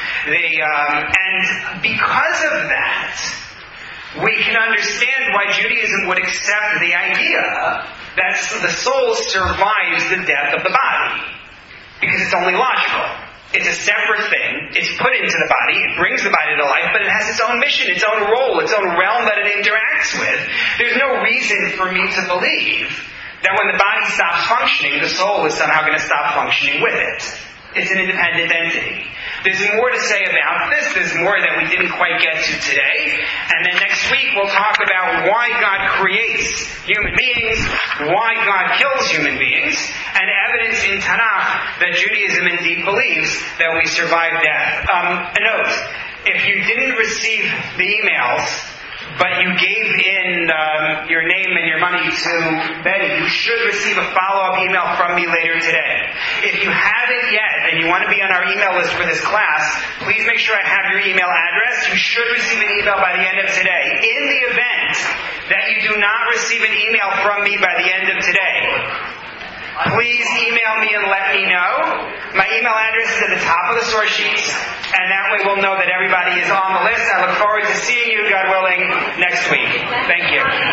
And because of that, we can understand why Judaism would accept the idea that the soul survives the death of the body. Because it's only logical. It's a separate thing. It's put into the body. It brings the body to life, but it has its own mission, its own role, its own realm that it interacts with. There's no reason for me to believe that when the body stops functioning, the soul is somehow going to stop functioning with it. It's an independent entity. There's more to say about this. There's more that we didn't quite get to today. And then next week we'll talk about why God creates human beings, why God kills human beings, and evidence in Tanakh that Judaism indeed believes that we survive death. A note, if you didn't receive the emails, but you gave in your name and your money to Betty, you should receive a follow-up email from me later today. If you haven't yet, and you want to be on our email list for this class, please make sure I have your email address. You should receive an email by the end of today. In the event that you do not receive an email from me by the end of today, please email me and let me know. My email address is at the top of the source sheets, and that way we'll know that everybody is on the list. I look forward to seeing you, God willing, next week. Thank you.